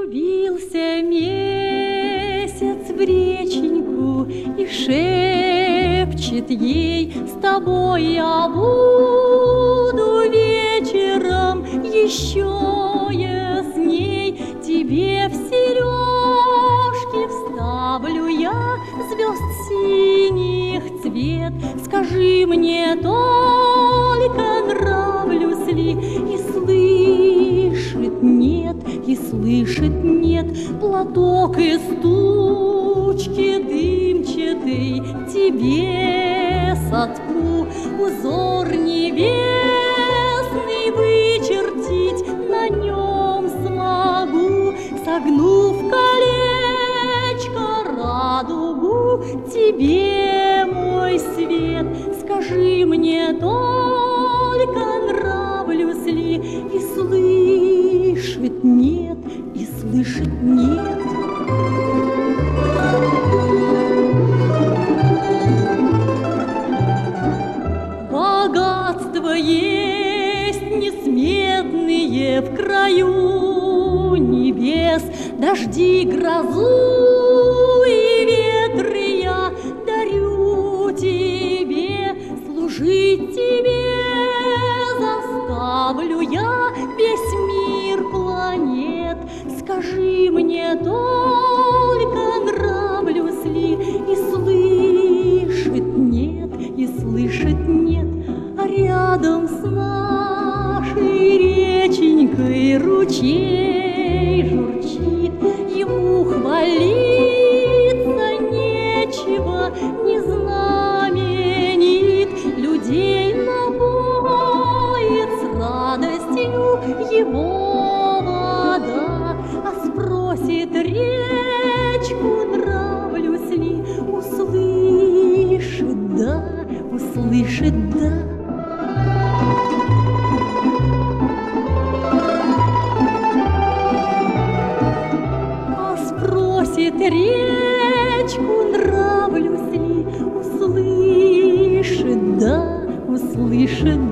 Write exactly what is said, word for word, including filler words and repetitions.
Влюбился месяц в реченьку и шепчет ей: с тобой я буду вечером еще ясней. Тебе в сережки вставлю я звезд синих цвет. Скажи мне только, нравлюсь ли, и слышит нет, и слышит нет. Платок из тучки дымчатый тебе сотку, узор небесный вычертить на нем смогу. Согнув колечко радугу тебе, мой свет, скажи мне только, нравлюсь ли, и слышит нет, и слышит нет. Богатства есть несметные в краю небес, дожди, грозу и ветры я дарю тебе. Служить тебе заставлю я весь мир планет. Скажи мне только, нравлюсь ли, и слышит нет, и слышит нет. А рядом с нашей реченькой ручей журчит, ему хвалиться нечего, не знаменит. Людей напоит с радостью его вода, а спросит речку, нравлюсь ли, услышит да, услышит да. А спросит речку, нравлюсь ли, услышит да, услышит